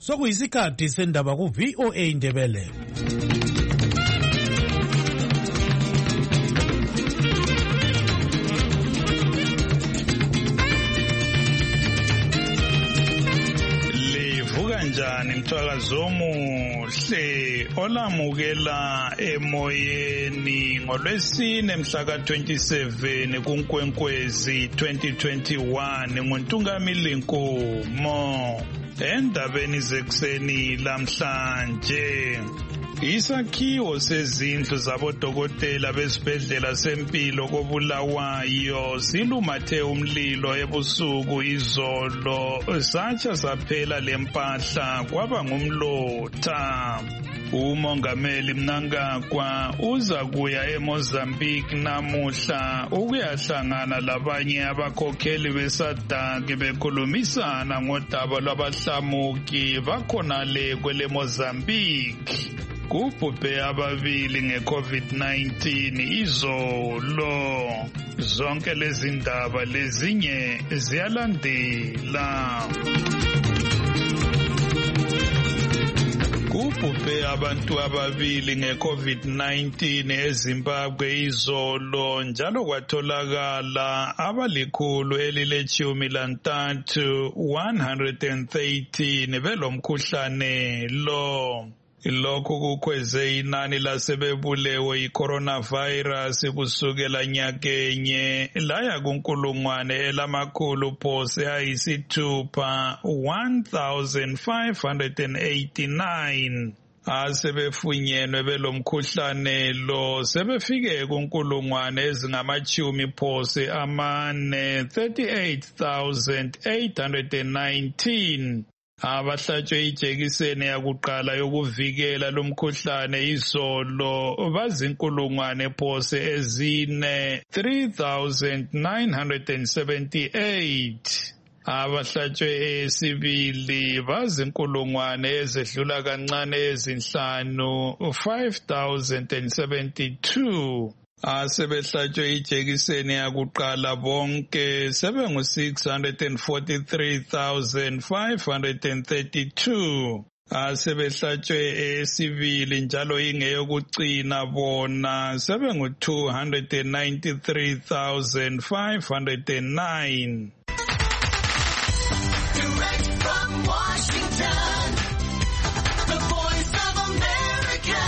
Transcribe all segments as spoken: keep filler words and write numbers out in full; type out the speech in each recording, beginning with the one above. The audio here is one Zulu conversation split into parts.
sokuyisikhathi sendaba ku V O A Indebele. Njani mthwakazo omuhle olamukela emoyeni ngolwesine mhla ka twenty-seven kuNkwenkwezi twenty twenty-one nguNtungamili Nkomo. Endabeni zekuseni lamhlanje, isakhiwo sezindlu zabodokotela besibhedlela sempilo koBulawayo silumathe umlilo ebusuku izolo, satsha saphela lempahla kwaba ngumlotha. Umongameli Mnangagwa uza kuya eMozambique namuhla ukuyahlangana labanye abakhokheli beSADC bekhulumisana ngodaba lwabahlamuki bakhonale kwele Mozambique. Kubhubhe ababili nge-COVID nineteen izolo. Zonke lezi ndaba lezinye ziyalandela. Kubhubhe abantu ababili nge-COVID nineteen eZimbabwe izolo, njalo kwatholakala abalikhulu elileshumi lantathu one hundred thirteen belomkhuhlane lo. Lokhu kukhweze inani lasebebulewe i-coronavirus kusukela nyakenye laya kunkulungwane elamakhulu phose ayisithupha one thousand five hundred eighty-nine. Asebefunyenwe belomkhuhlane lo sebefike kunkulungwane ezingamachumi phose amane thirty-eight thousand eight hundred nineteen. Abahlatshwe ijekiseni yakuqala yokuvikela lomkhuhlane izolo bazinkulungwane phose ezine three thousand nine hundred seventy-eight. Abahlatshwe esibili bazinkulungwane ezedlula kancane ezinhlanu five thousand seventy-two. Asebehlatshwe ijekiseni yakuqala bonke sebengu six hundred forty-three thousand five hundred thirty-two. Asebehlatshwe esibili njalo ingeyokucina bona sebengu two hundred ninety-three thousand five hundred nine. Direct from Washington, the Voice of America.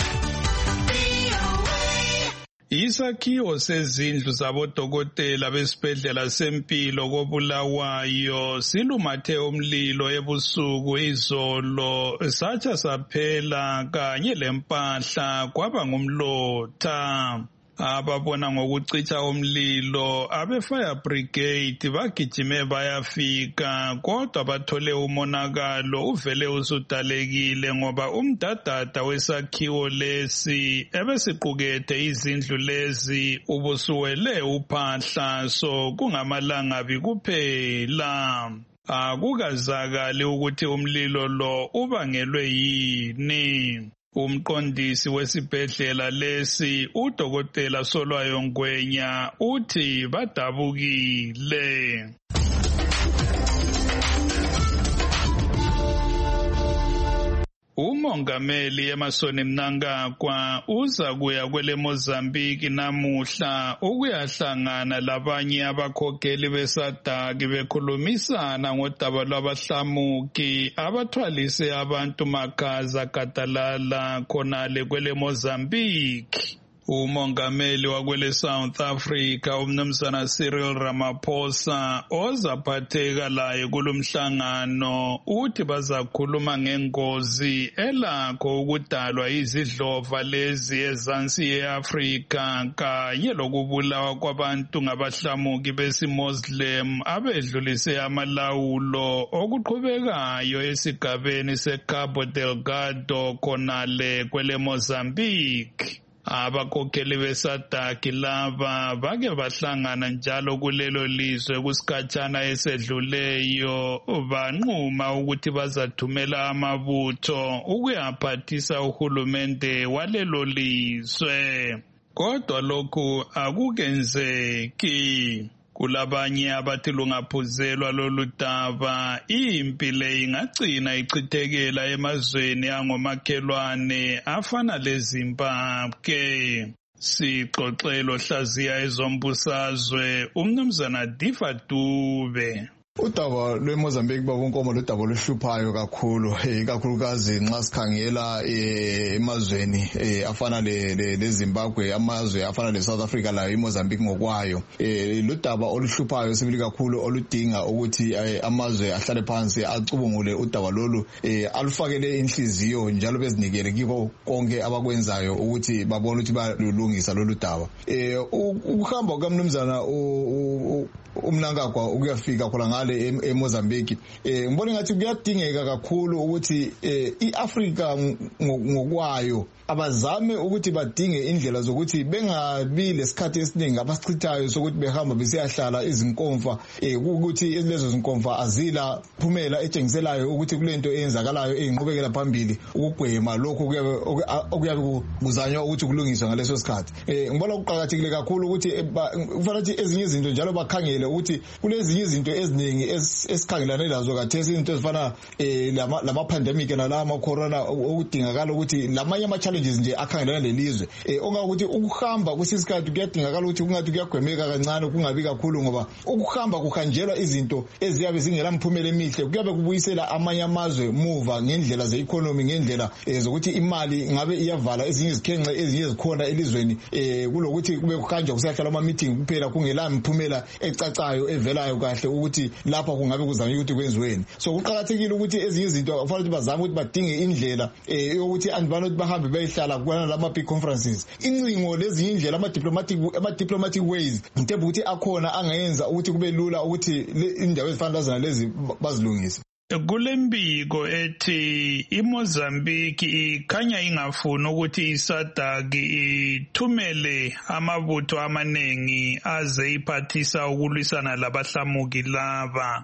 Isakhiwo sezindlu zabodokotela besibhedlela sempilo koBulawayo silumathe umlilo ebusuku izolo, satsha saphela kanye lempahla kwaba ngumlotha. Ababona ngokucitsha umlilo abe-fire brigade bagijime bayafika, kodwa bathole umonakalo uvele usudalekile ngoba umdadada wesakhiwo lesi ebesiqukethe izindlu lezi ubusuwele uphahla, so kungamalangabi kuphela. Akukazakali ukuthi umlilo lo ubangelwe yini. Umqondisi wesibhedlela lesi uDokotela Solwayo Ngwenya uthi badabukile. Umongameli Emmerson Mnangagwa uza kuya kwele Mozambique namuhla ukuyahlangana labanye abakhokheli beSADC bekhulumisana ngodaba lwabahlamuki abathwalise abantu makhaza gadalala khonale kwele Mozambique. Umongameli wakwele South Africa umnumzana Cyril Ramaphosa ozaphatheka laye kulomhlangano uthi bazakhuluma ngengozi elakho ukudalwa izidlova lezi ezansi yeAfrika kanye lokubulawa kwabantu ngabahlamuki besiMuslim abedlulise amalawulo okuqhubekayo esigabeni seCabo Delgado khonale kwele Mozambique. Abakhokheli beSADC laba bake bahlangana njalo kulelo lizwe kusikhatshana esedluleyo, banquma ukuthi bazathumela amabutho ukuyaphathisa uhulumende walelo lizwe. Kodwa lokhu akukenzeki. Kulabanye abathi lungaphuzelwa lolu daba impi le ingagcina ichithekela emazweni angomakhelwane afana leZimbabwe. Sixoxelo hlaziya ezombusazwe umnumzana Difa Dube. Udaba lweMozambique babonkomo ludaba oluhluphayo kakhulu ikakhulukazi nxa sikhangela emazweni afana leZimbabwe amazwe afana leSouth Africa layo iMozambique ngokwayo ludaba oluhluphayo sibili kakhulu oludinga ukuthi amazwe ahlale phansi acubungule udaba lolu alufakele inhliziyo njalo bezinikele kiko konke abakwenzayo ukuthi babone ukuthi balungisa lolu daba ukuhamba kwamnumzana umnankagwa ukuyafika khona ngale eMozambique ngibona ngathi kuyadingeka kakhulu ukuthi iAfrica ngokwayo abazame ukuthi badinge indlela zokuthi bengabi lesikhathi esiningi abasichithayo sokuthi behamba besiyahlala izinkomfa ukuthi lezo zinkomfa azila phumela etshengiselayo ukuthi kulento eyenzakalayo eyinqubekela phambili ukugwema lokho okuyabe kuzanywa ukuthi kulungiswe ngaleso sikhathi ngibona ukuqhakathekile kakhulu ukuthi kufanele ukuthi ezinye izinto njalo bakhangele ukuthi kulezinye izinto eziningi esikhangelane lazo kathesi izinto ezifana lama pandemic nalama corona okudingakala ukuthi lamanye ama challenges nje akhangelana lelizwe ongakuthi ukuhamba kusisikhathi kuyadingakala ukuthi kungathi kuyagwemeka kancane kungabi kakhulu ngoba ukuhamba kukhanjelwa izinto eziyabe zingela mphumela emihle kuyabe kubuyisela amanye amazwe muva ngendlela ze-economy ngendlela zokuthi imali ngabe iyavala ezinye izikhenxe ezinye zikhona elizweni kulokuthi kube kuhanjwa kusahlala ama meeting kuphela kungela mphumela ecacayo evelayo kahle ukuthi lapha kungabe kuzanywa ukuthi kwenziweni so kuqhakathekile ukuthi ezinye izinto kufanele bazame ukuthi badinge indlela yokuthi andibana ukuthi bahambe beyihlala kwana lama big conferences incingo lezinye indlela ama diplomatic ama diplomatic ways ngithe ukuthi akhona angayenza ukuthi kube lula ukuthi indawo ezifana lezona lezi bazilungise. Kulembiko ethi iMozambique ikhanya ingafuni ukuthi iSADC ithumele amabutho amanengi aze iphathisa ukulwisana labahlamuki laba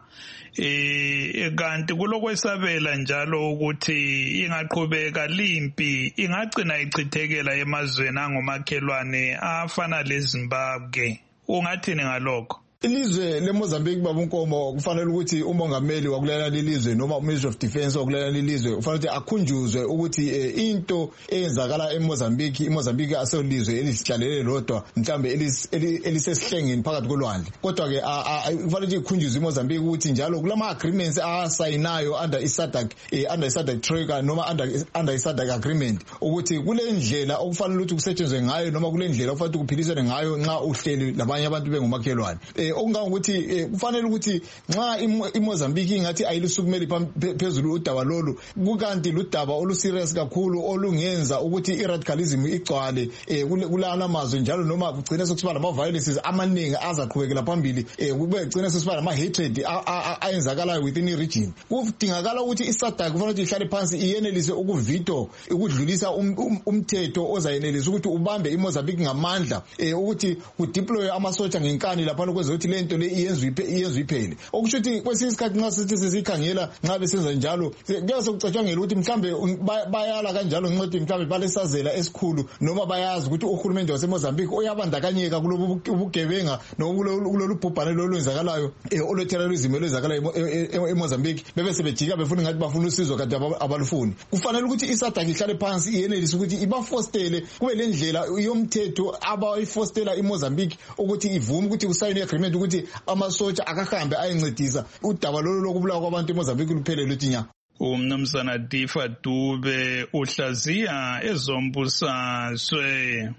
eh kanti kulokwesabela njalo ukuthi ingaqhubeka limpi ingagcina ichithekela emazweni angomakhelwane afana leZimbabwe. Ungathini ngalokho? Ilizwe leMozambique babunkomo kufanele ukuthi umongameli wakulela lelizwe noma uMinistry of Defense wakulela lelizwe kufanele ukuthi akhunjuzwe ukuthi into eyenzakala eMozambique iMozambique asolizwe elisihlalele lodwa mhlambe elisesihlengeni phakathi kolwandle kodwa ke kufanele ukuthi ikhunjuzwe iMozambique ukuthi njalo kulama agreements asayinayo under iSADC under iSADC trigger noma under under iSADC agreement ukuthi kule ndlela okufanele ukuthi kusetshenzwe ngayo noma kule ndlela okufanele ukuphilisane ngayo nxa uhleli labanye abantu bengumakhelwane okungakuthi kufanele ukuthi nxa iMozambique ingathi ayilisukumeli phezulu udaba lolu kukanti ludaba oluserious kakhulu olungenza ukuthi iradicalism igcwale kulana amazwe njalo noma kugcine sokusiba lama violences amaningi azaqhubekela phambili kube kugcine sokusiba lama hatred ayenzakalayo within i region kudingakala ukuthi iSADC kufanele ukuthi ihlale phansi iyenelise ukuvito ukudlulisa umthetho ozayenelisa ukuthi ubambe iMozambique ngamandla ukuthi kudeploy amasotsha ngenkani lapha ukuthi lento le iyenzwe iyenzwe iphele okusho ukuthi kwesinye isikhathi nxa sithi sizikhangela nxa besenza njalo kuyase kucatshangela ukuthi mhlambe bayala kanjalo nqothi mhlambe balesazela esikhulu noma bayazi ukuthi uhulumende waseMozambique uyabandakanyeka kulobu ubugebenga nokulolu bhubhane lolwenzakalayo olo terrorism olwenzakalayo eMozambique bebe sebejika befuna ngathi bafuna usizo kanti abalufuni kufanele ukuthi iSADC ihlale phansi iyenelise ukuthi ibafostele kube le ndlela yomthetho abayifostela iMozambique ukuthi ivume ukuthi usayine agreement ukuthi amasotsha akahambe ayencedisa udaba lolo lokubulawa kwabantu eMozambique luphele luthinya. Umnumzana Difa Dube uhlaziya ezombusazwe.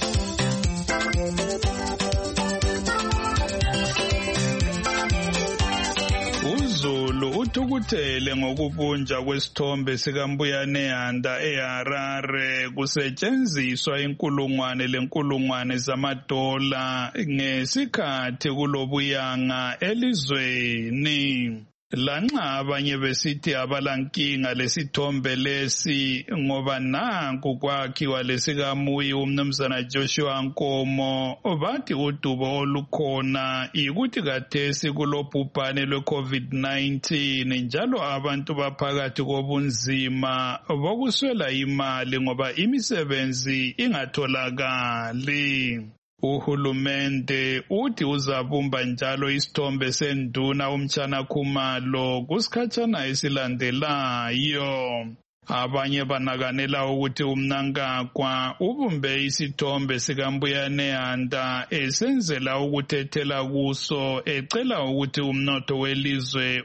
uZulu uthukuthele ngokubunja kwesithombe sikaMbuyane Yanda eHarare kusetshenziswa inkulungwane lenkulungwane zamadola ngesikhathi kulobuyanga elizweni. Lanxa abanye besithi abalankinga lesithombe lesi ngoba nanku kwakhiwa lesikaMuyi umnumzana Joshua Nkomo bathi udubo olukhona ikuthi kathesi kulobhubhane lwe-COVID nineteen njalo abantu baphakathi kobunzima bokuswela imali ngoba imisebenzi ingatholakali. Uhulumende uthi uzabumba njalo isithombe senduna uMtshana Khumalo kusikhatshana esilandelayo. Abanye banakanela ukuthi uMnangagwa ubumbe isithombe sikaMbuyane Yanda esenzela ukuthethela kuso ecela ukuthi umnotho welizwe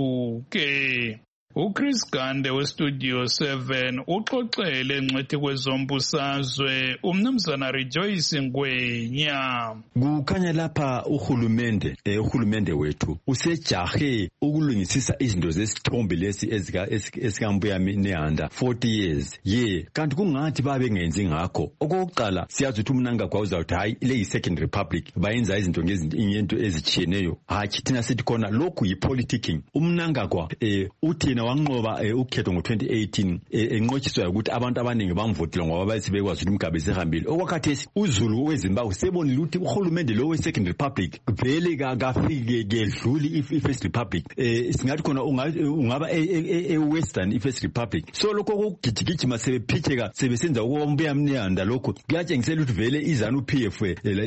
uvuke. uChris Gande weStudio seven uxoxele engcwethi kwezombusazwe uMnumzana Rejoice Ngwenya. Kukhanya lapha uhulumende eh uhulumende wethu usejahe ukulungisisa izinto zesithombe lesi ezika esikamBuyane Yanda forty years ye kanti kungathi babe ngenzi ngakho. Okokuqala siyazi ukuthi uMnangagwa uzawuthi hayi le yi second republic bayenza izinto ngezinto ezichiyeneyo. Hayi thina sithi khona lokhu yi politicking. uMnangagwa eh uthi wanqoba ukhetho ngo twenty eighteen enqotshiswa ukuthi abantu abaningi bamvotela ngoba bathi bekwazi ukuthi Mugabe sehambile. Okwakhathesi uZulu weZimbabwe sebonile ukuthi uhulumende lo we second republic vele kafike kedluli i-first republic. eh singathi khona ungaba e-western i-first republic. So lokho ukugijigijima sebephitheka sebesenza ukumbuyane Yanda lokho kuyatshengisela ukuthi vele iZanu-P F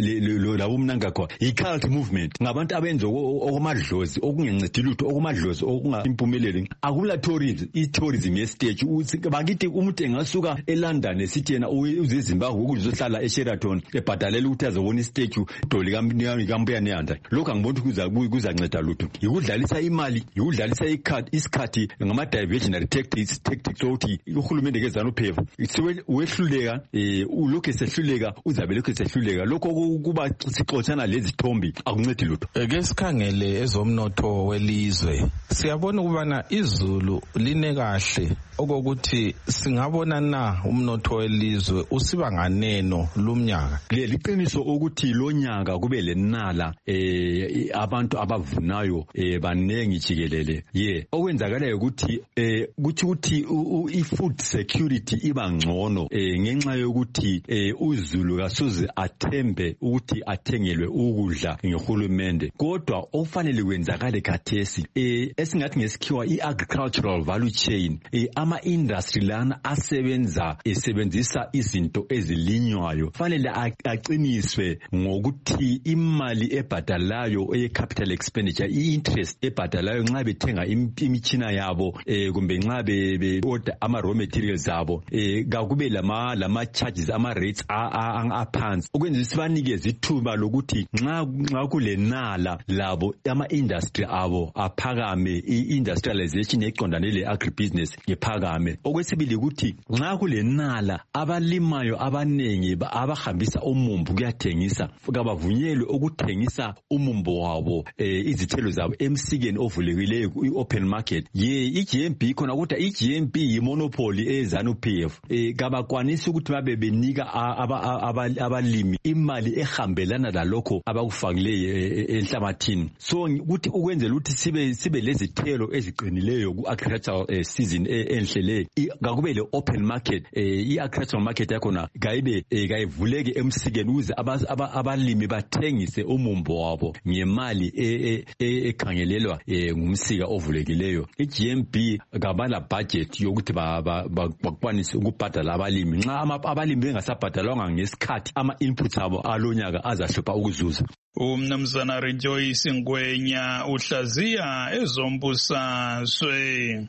la uMnangagwa i-cult movement ngabantu abenza okumadlozi okungencedi lutho okumadlozi okungaimpumeleli. Akula tourism i-tourism ye-stage bakithi umuntu engasuka eLondon esithi yena uze eZimbabwe ukuzohlala eSheraton ebhadalela ukuthi azobona i-statue idoli kaMbuyane Yanda. Lokho angiboni ukuthi kuzanceda lutho. Ikudlalisa imali, ikudlalisa isikhathi ngama-diversionary tactics tactics ukuthi uhulumende keZanu-P F wehluleka ulokhu esehluleka uzabe lokhu esehluleka. Lokho kuba sixoxana lezi thombi akuncedi lutho. Ake sikhangele ezomnotho welizwe siyabona ukubana iZulu line kahle okokuthi singabona na umnotho welizwe usiba nganeno lumnyaka. Liqiniso ukuthi lo nyaka kube lenala eh abantu abavunayo eh banengi jikelele ye okwenzakalayo ukuthi eh kuthi ukuthi i-food security iba ngcono eh ngenxa yokuthi eh uZulu kasoze athembe ukuthi athengelwe ukudla ngehulumende. Kodwa ofanele kwenzakale khathesi eh esingathi ngesikhiwa i-agricultural value chain eh ama-industry lana asebenza esebenzisa izinto ezilinywayo fanele aqiniswe ngokuthi imali ebhadalayo eye-capital expenditure i-interest ebhadalayo nxa bethenga imitshina yabo eh kumbe nxa be-order ama-raw materials abo eh kakube lama lama charges ama-rates aphansi okwenza sibanikeze ithuba lokuthi nxa nxa kulenala labo ama-industry abo aphakame i-industrialization eqondane le-agribusiness ngephakame. Okwesibili ukuthi nxa kulenala abalimayo abanengi abahambisa umumbu kuyathengisa kabavunyelwe ukuthengisa umumbu wabo eh izithelo zabo emsikeni ovulekileyo i-open market. Ye i-G M B khona ukuthi i-G M B yi-monopoly eZanu-P F eh kabakwanisi ukuthi babe benika abalimi imali ehambelana lalokho abakufakileyo enhlabathini. So ukuthi ukwenzela ukuthi sibe sibe lezithelo eziqinileyo ku-agricultural season enhlele kakube le open market i-agricultural market yakhona kayibe kayivuleke emsikeni ukuze abalimi bathengise umumbo wabo ngemali ekhangelelwa ngumsika ovulekileyo. i-G M B kabala budget yokuthi bakwanise ukubhadala abalimi. Nxa abalimi bengasabhadalwanga ngesikhathi ama-inputs abo alonyaka azahlupha ukuzuza. uMnumzana Rejoice Ngwenya uhlaziya ezombusazwe.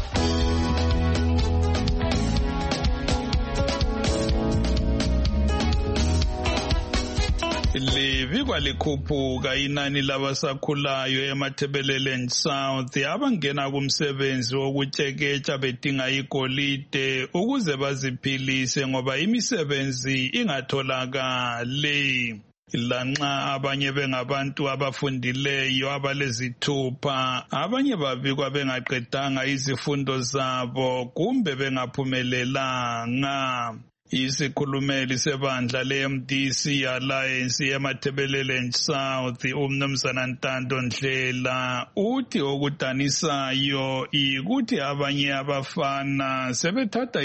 Libikwa likhuphuka inani labasakhulayo eMatabeleland South abangena kumsebenzi wokutsheketsha bedinga igolide ukuze baziphilise ngoba imisebenzi ingatholakali. Lanxa abanye bengabantu abafundileyo abalezithupha abanye babikwa bengaqedanga izifundo zabo kumbe bengaphumelelanga. Isikhulumeli sebandla le-M D C Alliance eMatabeleland South uMnumzana Ntando Ndlela uthi okudanisayo ikuthi abanye abafana sebethatha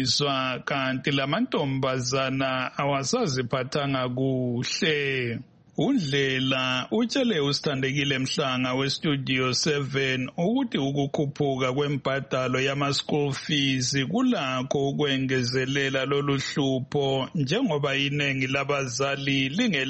izidakamizwa kanti lamantombazana awasaziphathanga kuhle. Undlela utshele uSithandekile Mhlanga westudio seven ukuthi ukukhuphuka kwembadalo yama-school fees kulakho ukwengezelela lolu hlupho njengoba iningi labazali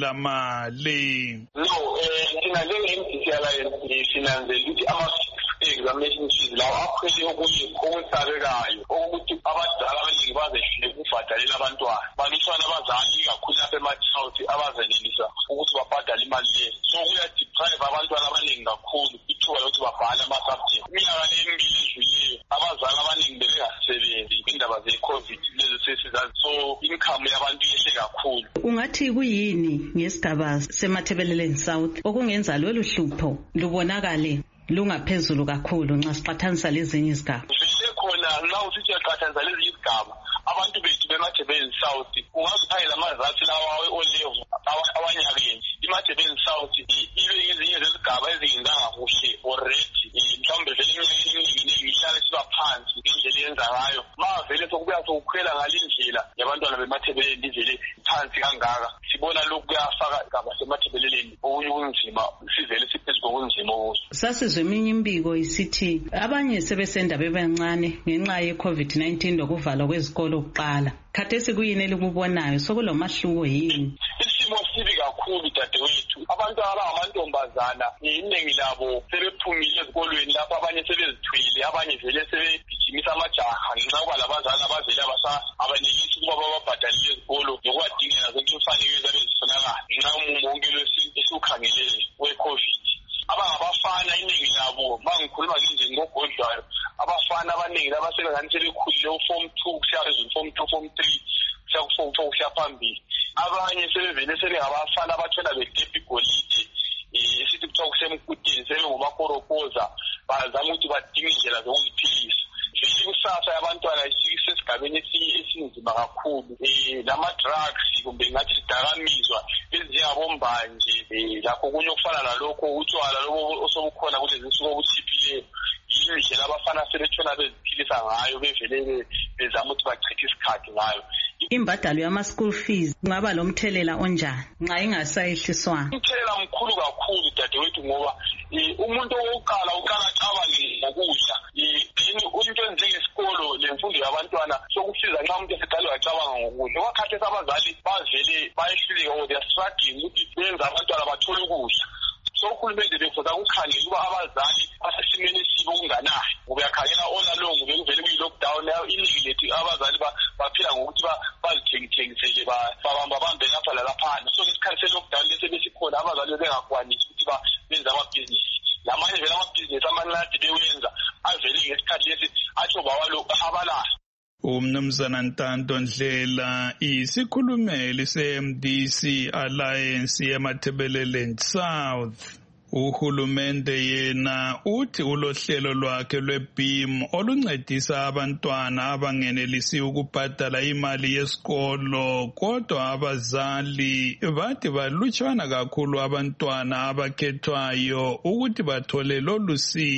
lingelamali. No, eh inale M D C Alliance sinanzela ukuthi ama-examination fees lawo akhwele okunye okwesabekayo ukuthi abadala abaningi bazehlule ukubhadalela abantwana. Balutshwana abazali kakhulu lapha ema-South abazenelisa ukuthi babhadale imali leyo. So kuyadeprive abantwana abaningi kakhulu ithuba lokuthi babhale ama-subject. Iminyaka emibili edlulileyo abazali abaningi bebengasebenzi indaba ze-COVID lezo sesizazi. So income yabantu yehle kakhulu. Ungathi kuyini ngesigaba seMathebeleleni South okungenza lolu hlupho lubonakale lungaphezulu kakhulu nxa siqhathanisa lezinye izigaba? Vele khona nxa usithi uyaqhathanisa lezinye izigaba abantu bethu beMathebeleleni South ungaziphayela amazathu lawa o-level awanyakeni. iMathebeleleni South ibe ngezinye zezigaba ezingenzanga kuhle already mhlawumbe vele iminyaka eminingi ihlale siba phansi ngendlela eyenza ngayo. Ma vele sokubuya sokukhwela ngalindlela yabantwana beMathebeleleni ivele phansi kangaka sibona lokhu kuyafaka igaba seMathebeleleni okunye kunzima sivele siphezu kokunzima okuso. Sasizwe eminye imbiko isithi abanye sebesenda bebancane ngenxa ye-COVID nineteen lokuvalwa kwezikolo kuqala. Khathesi kuyini elikubonayo sokulomahluko yini? Isimo sibi kakhulu dadewethu. Abantu abangamantombazana iningi labo sebephumile ezikolweni lapho abanye sebezithwele abanye vele sebegijimisa amajaha ngenxa yokuba labazali abavele abanelisi ukuba bababhadalele ezikolo nokubadingela zonke imfanelo ezabezifunakala ngenxa yomumo wonke esiwukhangeleyo we-COVID. Abangabafana iningi labo mangikhuluma nje ngogodlayo abafana abaningi labasebengani sebekhulile u-form two kusiya phezulu form two form three kusiya ku-form four kusiya phambili. Abanye sebevele sebengabafana abathola bedepa igolide esithi kuthiwa kusemkuteni sebengubakoropoza bazama ukuthi badinga indlela zokuziphilisa. Vele ikusasa yabantwana isesigabeni esinzima kakhulu. Lama-drugs kumbe ngathi sidakamizwa ezinjengabombanje lakho kunye okufana nalokho utshwala lobo osobukhona kulezi nsuku obuchiphileyo yindlela abafana sebetshona beziphilisa ngayo bevele bezama ukuthi bachithe isikhathi ngayo. Imbadalo yama-school fees kungaba lomthelela onjani nxa ingasayehliswanga? Umthelela mkhulu kakhulu dadewethu ngoba umuntu owokuqala uqala acabange ngokudla. Then into njengesikolo lemfundo yabantwana sokusiza nxa umuntu eseqala wacabanga ngokudla. Wakhathesi abazali bavele bayehluleka or they are struggling ukuthi benze abantwana bathole ukudla. So uhulumende bekuza kukhangela ukuba abazali basesimeni esibi okunganayo. Uyakhangela all along bekuvele kuyi-lockdown iningi lethu abazali baphila ngokuthi bazithengisele babambabambe lapha lalaphana. So ngesikhathi se-lockdown lesi besikhona abazali bengakwanisi ukuthi benze amabhizinisi. Lamanye vele amabhizinisi amanadi bewenza avele ngesikhathi lesi atsho bawalo abalayo. Umnumzana Ntando Ndlela isikhulumeli se-M D C Alliance yeMathebeleleni South. Uhulumende yena uthi ulohlelo lwakhe lwe-B I M oluncedisa abantwana abangenelisi ukubhadala imali yesikolo kodwa abazali bathi balutshwana kakhulu abantwana abakhethwayo ukuthi bathole lolu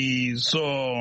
sizo.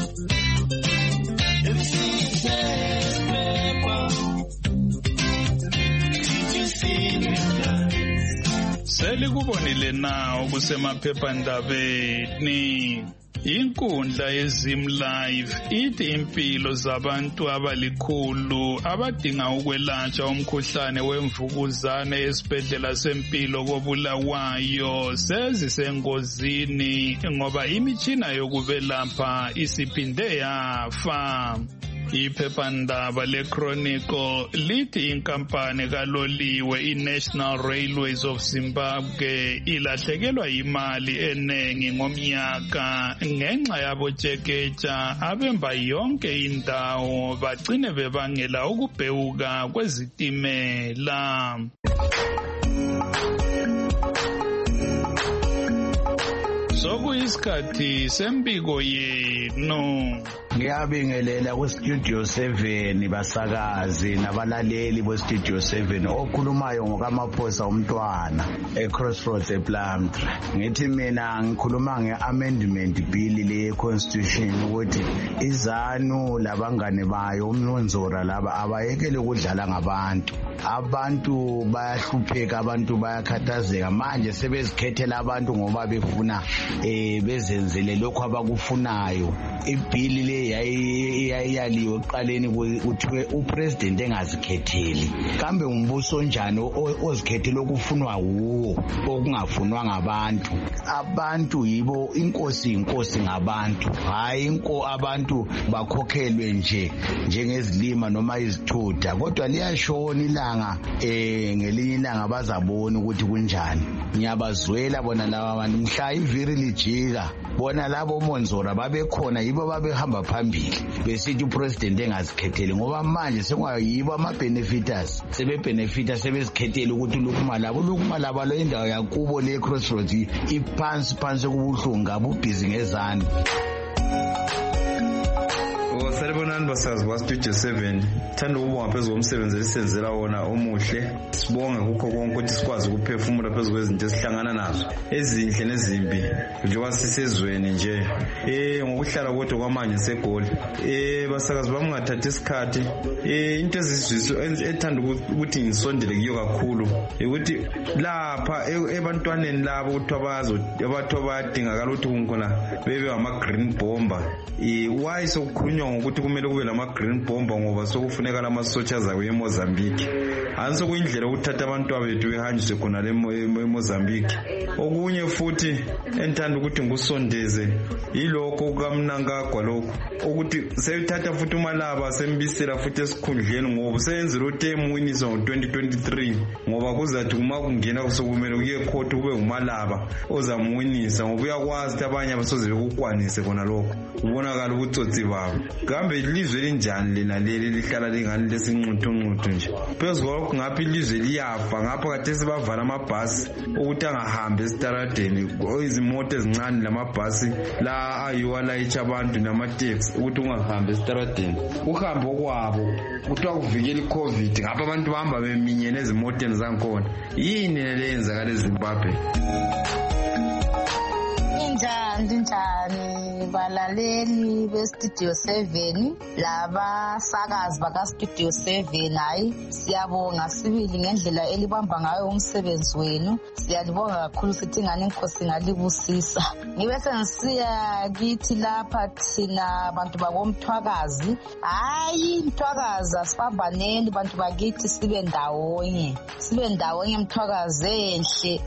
Selikubonile na okusemaphephandabeni. Inkundla yeZim Live ithi impilo zabantu abalikhulu abadinga ukwelatshwa umkhuhlane wemvukuzane esibhedlela sempilo koBulawayo sezisengozini ngoba imitshina yokubelapha isiphinde yafa. Iphephandaba leChronicle lithi inkampani kaloliwe iNational Railways of Zimbabwe ilahlekelwa imali enengi ngomnyaka ngenxa yabotshekeja abemba yonke indawo bagcine bebangela ukubhewuka kwezitimela. Sokuyisikhathi sempiko yenu. Ngiyabingelela ku Studio seven basakazi nabalaleli bo Studio seven okhulumayo ngokaMaphosa umntwana e Crossroads ePlumtree. Ngithi mina ngikhuluma ngeamendment bill le constitution ukuthi izanu labangane bayo umnonzora laba abayekele ukudlala ngabantu. Abantu bayahlupheka, abantu bayakhathazeka manje sebezikhethela abantu ngoba befuna eh bezenzele lokho abakufunayo. Ibill le yayiyaliwe eqaleni kuthiwe upresident engazikhetheli. Kambe umbuso njani ozikhethela okufunwa wuwo okungafunwa ngabantu? Abantu yibo inkosi inkosi ngabantu, hayi inko abantu bakhokhelwe nje njengezilima noma izithutha. Kodwa liyashona ilanga eh ngelinye ilanga bazabona ukuthi kunjani. Ngiyabazwela bona laba abantu mhla iviri lijika bona labo Monzora babekhona yibo babehamba phambili besithi upresident engazikhetheli ngoba manje sekwayibo ama benefiters sebe benefita sebezikhethela ukuthi lokuma labo lokuma labo lo indawo yakubo le Crossroads iphansi phansi kubuhlungu ngabo busy ngezani. Sanibonani basazi ba Studio seven. Thanda ukubonga phezulu komsebenzi esenzela wona omuhle. Sibonga kukho konke ukuthi sikwazi ukuphefumula phezulu kwezinto esihlangana nazo ezinhle nezimbi njengoba sisezweni nje. Eh ngokuhlala kodwa kwamanje segoli. Eh basakazi bamungathatha isikhathi. Eh into ezizwiso ethanda ukuthi ngisondele kiyo kakhulu ukuthi lapha ebantwaneni labo ukuthi abazo abathu abadingakala ukuthi kunkhona bebe ama green bomber. Eh why sokukhulunywa ukuthi kumele kube lama green bomber ngoba sokufuneka lama soldiers akwe eMozambique. Anso kuyindlela ukuthatha abantu abethu behanjiswe khona le eMozambique. Okunye futhi enthanda ukuthi ngusondeze yiloko kukaMnangagwa lokho ukuthi seyithatha futhi umalaba sembisela futhi esikhundleni ngoba seyenza lo term winisa ngo twenty twenty-three ngoba kuzathi uma kungena kusokumele kuye court kube umalaba ozamwinisa ngoba uyakwazi abanye abasoze bekukwanise khona lokho. Ubonakala ubutsotsi babo. Kambe ilizwe linjani lena leli lihlala lingani lesinquthu nquthu nje. Phezulu ngapha ilizwe liyafa ngapha kade sibavala amabhasi ukuthi angahambi esitaradeni izimoto ezincane lamabhasi la ayiwa layicha abantu namateksi ukuthi ungahambi esitaradeni. Uhambo kwabo kuthiwa kuvikela iCovid ngapha abantu bahamba beminyene ezimoteni zankhona. Yini leyenzakala eZimbabwe? Njani njani balaleli be Studio seven laba sakazi baka Studio seven. Hayi siyabonga sibili ngendlela elibamba ngayo umsebenzi wenu. Siyalibonga kakhulu sithi ngani inkosi ngalibusisa. Ngibe sengisiya kithi lapha thina abantu bakomthwakazi. Hayi mthwakazi asibambaneni bantu bakithi sibe ndawonye. Sibe ndawonye mthwakazi enhle.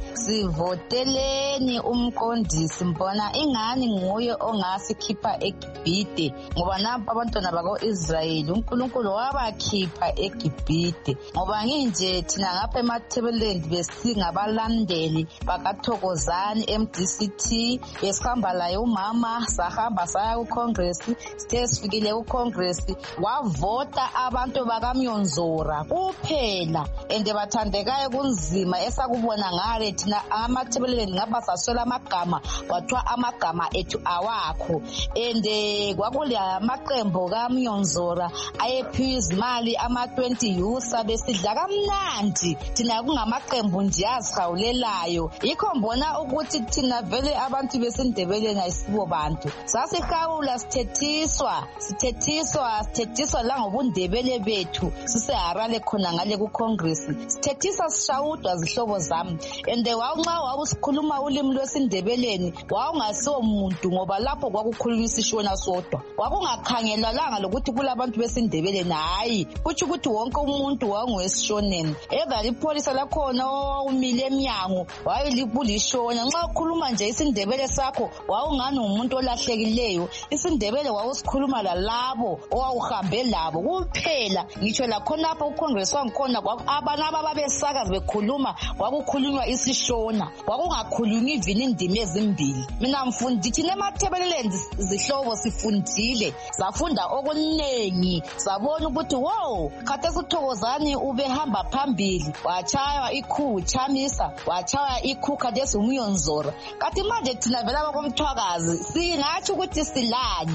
Sivoteleni umqondisi mbona ingani nguye ongasikhipha eGibhite ngoba napha abantwana bako Israel uNkulunkulu wabakhipha eGibhite ngoba nginje thina ngapha eMathebelend besingabalandeli bakathokozani M D C T besihamba laye umama sahamba saya ku Congress sithe sifikile ku Congress wavota abantu bakamyonzora kuphela ende bathandekayo kunzima esakubona ngale thina amathebelend ngapha saswela amagama wathiwa amagama ethu awakho ende kwakule amaqembu kaMyonzora ayephiwa izimali ama twenty youth besidla kamnandi thina kungamaqembu nje azihawulelayo. Yikho mbona ukuthi thina vele abantu besindebeleni ayisibo bantu sasihawula sithethiswa sithethiswa sithethiswa la ngobundebele bethu siseharale khona ngale ku Congress sithethiswa sishawudwa zihlobo zami ende wawunxa wawusikhuluma ulimi lwesindebeleni wawungasiwo muntu ngoba lapho kwakukhulunywa isishona sodwa wakungakhangelalanga lokuthi kulabantu besindebeleni hayi kuthi ukuthi wonke umuntu wangwesishoneni eva lipolisa lakhona owumile eminyango wayelibulishona nxa ukhuluma nje isindebele sakho wawungani umuntu olahlekileyo. Isindebele wawusikhuluma lalabo owawuhambe labo kuphela ngitsho lakhona lapho uCongress wangikhona abanaba babesakazi bekhuluma kwakukhulunywa isishona kwakungakhulunywa ivini indimi ezimbili. Mina mfundi thina eMathebelend zihlobo sifundile safunda okunengi sabona ukuthi wow khathesi uThokozani ubehamba phambili wachaywa ikhu chamisa wachaywa ikhu khathesi uMyonzora. Kathi manje thina vela bakomthwakazi singathi ukuthi silani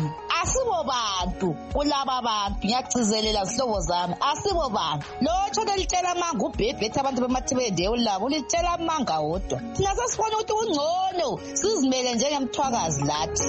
asibo bantu kulaba bantu ngiyagcizelela zihlobo zami asibo bantu lo tshona litshela amanga ubhebhethe abantu bemathibende ulabo litshela amanga wodwa thina sasibona ukuthi ungcono sizimele njengemthwakazi lathi.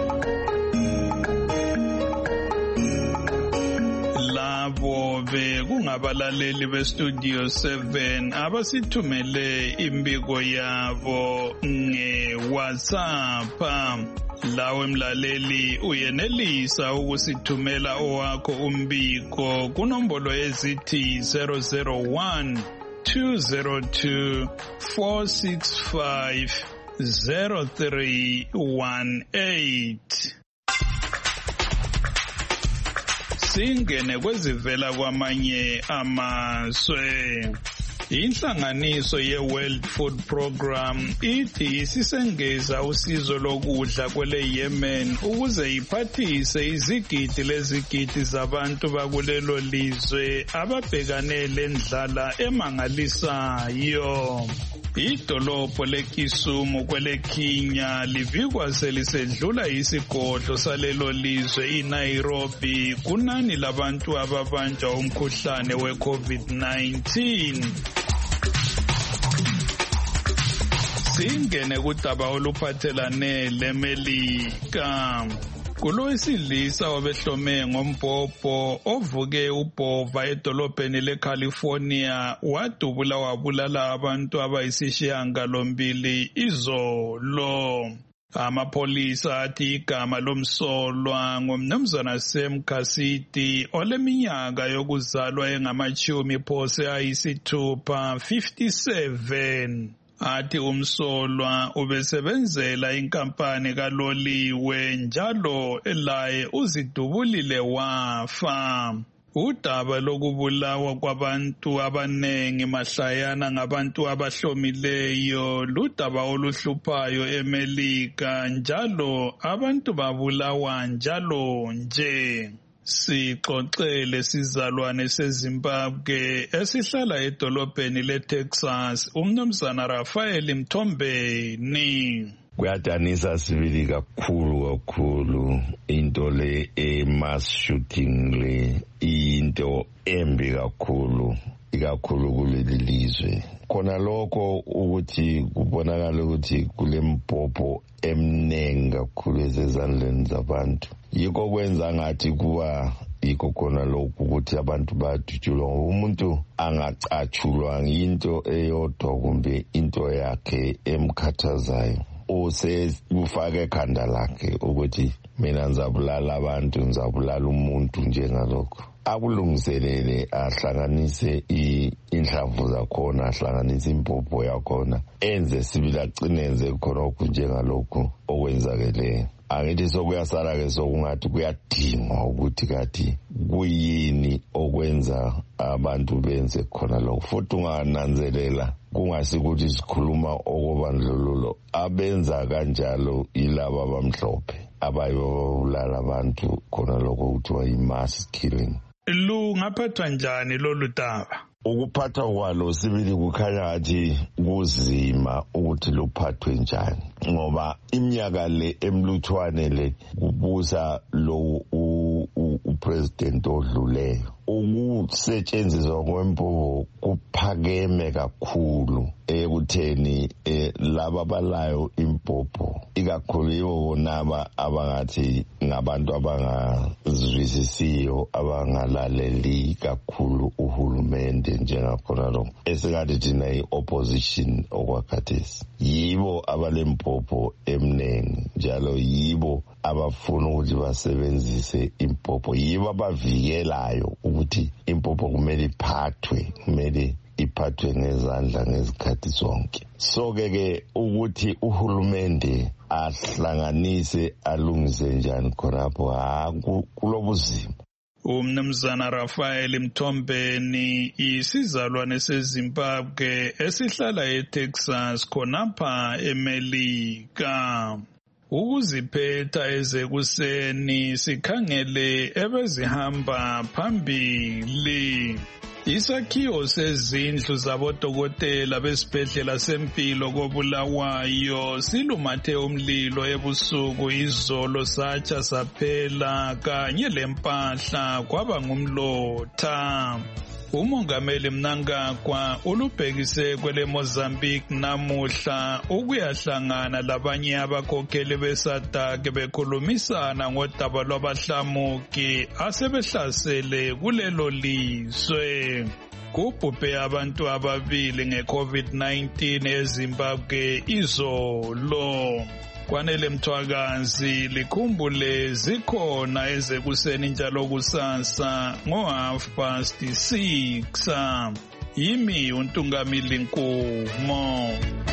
Labo bekungabalaleli bestudio seven abasithumele imbiko yabo nge-WhatsApp. Lawe mlaleli uyenelisa ukusithumela owakho umbiko kunombolo ezithi zero zero one two zero two four six five zero three one eight. Singene kwezivela kwamanye amazwe. Inhlanganiso ye-World Food Program ithi isisengeza usizo lokudla kwele Yemen ukuze iphathise izigidi lezigidi zabantu bakulelo lizwe ababhekane lendlala emangalisayo. Idolobho leKisumu kwele Kenya livikwa selisedlula isigodlo salelo lizwe iNairobi kunani labantu ababanjwa umkhuhlane we-COVID nineteen. Singene kudaba oluphathelane leMelika. Kulowesilisa obehlome ngombhobho ovuke ubhova edolobheni leCalifornia wadubula wabulala abantu abayisishiyagalombili izolo. Amapolisa athi igama lomsolwa ngumnumzana Sam Cassidy oleminyaka yokuzalwa engamachumi phose ayisithupha fifty-seven. Athi umsolwa ubesebenzela inkampani kaloliwe njalo elaye uzidubulile wafa. Udaba lokubulawa kwabantu abanengi mahlayana ngabantu abahlomileyo ludaba oluhluphayo eMelika njalo abantu babulawa njalo nje. Sixoxele sizalwane seZimbabwe esihlala edolobheni leTexas umnumzana Rafael Mthombeni. Kuyadanisa sibili kakhulu kakhulu into le e-mass shooting le into embi kakhulu ikakhulu kuleli lizwe. Khona lokho ukuthi kubonakala ukuthi kulempopho emnengi kakhulu ezezandleni zabantu. Yikho kwenza ngathi kuba yikho khona lokho ukuthi abantu badutshulwa umuntu angacatshulwa into eyodwa kumbe into yakhe emkhathazayo. Use kufake ekhanda lakhe ukuthi mina ngizabulala abantu ngizabulala umuntu njengalokho. Akulungiselele ahlanganise inhlavu zakhona ahlanganise impopho yakhona enze sibila cinenze khona okunjengalokho okwenzakeleyo. Angithi sokuyasala ke sokungathi kuyadingwa ukuthi kathi kuyini okwenza abantu benze khona lokho. Futhi ungananzelela kungasikuthi sikhuluma okobandlululo abenza kanjalo ilaba abamhlophe abayobulala abantu khona lokho kuthiwa yi-mass killing. Lungaphathwa njani lolu daba? Ukuphathwa kwalo sibili kukhanya ngathi kuzima ukuthi luphathwe njani ngoba iminyaka le emluthwane le kubusa lo upresident odluleyo. Ukusetshenziswa kwempupho kuphakeme kakhulu ekutheni laba balayo impupho ikakhulu yibo naba abangathi ngabantu abangazwisisiyo abangalaleli kakhulu uhulumende njengakhona lo esingathi thina i-opposition okwakhathesi. Yibo abalempopho emnengi njalo yibo abafuna ukuthi basebenzise impopho, yibo abavikelayo ukuthi impopho kumele iphathwe kumele iphathwe ngezandla ngezikhathi zonke. So ke ke ukuthi uhulumende ahlanganise alungise njani khonapho kulobuzima. Umnumzana Rafael Mthombeni isizalwane seZimbabwe esihlala eTexas khonapha eMelika. Ukuziphetha ezekuseni sikhangele ebezihamba phambili. Isakhiwo sezindlu zabodokotela besibhedlela sempilo koBulawayo silumathe umlilo ebusuku izolo satsha saphela kanye lempahla kwaba ngumlotha. Umongameli Mnangagwa ulubhekise kwele Mozambique namuhla ukuyahlangana labanye abakhokheli beSADC bekhulumisana ngodaba lwabahlamuki asebehlasele kulelo lizwe. Kubhubhe abantu ababili nge-COVID nineteen eZimbabwe izolo. Kwanele Mthwakazi likhumbule zikhona ezekuseni njalo kusasa ngo half past six. Yimi uNtungamili Nkumo.